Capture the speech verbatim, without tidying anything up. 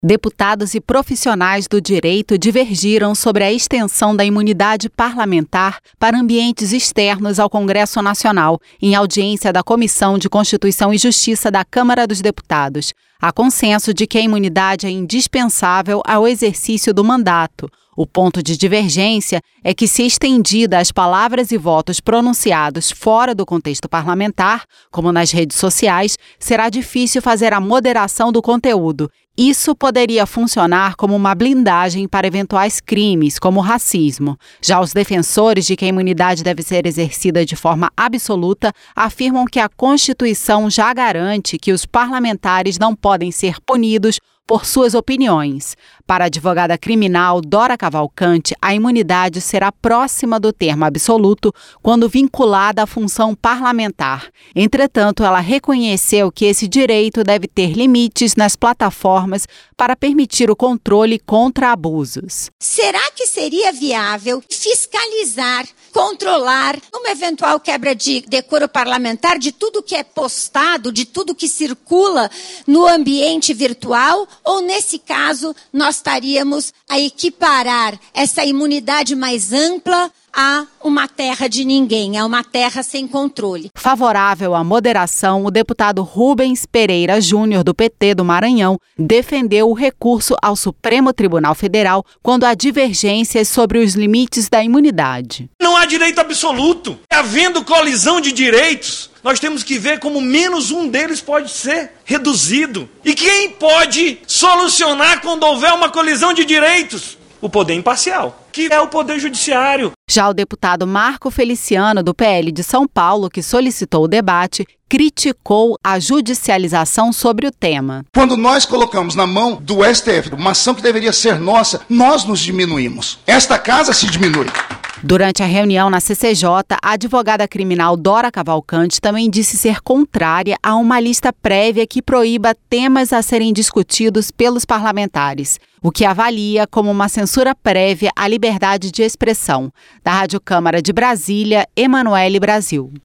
Deputados e profissionais do direito divergiram sobre a extensão da imunidade parlamentar para ambientes externos ao Congresso Nacional, em audiência da Comissão de Constituição e Justiça da Câmara dos Deputados. Há consenso de que a imunidade é indispensável ao exercício do mandato. O ponto de divergência é que, se estendida às palavras e votos pronunciados fora do contexto parlamentar, como nas redes sociais, será difícil fazer a moderação do conteúdo. Isso poderia funcionar como uma blindagem para eventuais crimes, como o racismo. Já os defensores de que a imunidade deve ser exercida de forma absoluta afirmam que a Constituição já garante que os parlamentares não podem ser punidos por suas opiniões. Para a advogada criminal Dora Cavalcante, a imunidade será próxima do termo absoluto quando vinculada à função parlamentar. Entretanto, ela reconheceu que esse direito deve ter limites nas plataformas para permitir o controle contra abusos. Será que seria viável fiscalizar, controlar uma eventual quebra de decoro parlamentar de tudo que é postado, de tudo que circula no ambiente virtual? Ou, nesse caso, nós estaríamos a equiparar essa imunidade mais ampla a uma terra de ninguém, a uma terra sem controle? Favorável à moderação, o deputado Rubens Pereira Júnior, do P T do Maranhão, defendeu o recurso ao Supremo Tribunal Federal quando há divergências sobre os limites da imunidade. Não há direito absoluto. Havendo colisão de direitos, nós temos que ver como menos um deles pode ser reduzido. E quem pode solucionar quando houver uma colisão de direitos? O poder imparcial, que é o poder judiciário. Já o deputado Marco Feliciano, do P L de São Paulo, que solicitou o debate, criticou a judicialização sobre o tema. Quando nós colocamos na mão do S T F uma ação que deveria ser nossa, nós nos diminuímos. Esta casa se diminui. Durante a reunião na C C J, a advogada criminal Dora Cavalcante também disse ser contrária a uma lista prévia que proíba temas a serem discutidos pelos parlamentares, o que avalia como uma censura prévia à liberdade de expressão. Da Rádio Câmara de Brasília, Emanuele Brasil.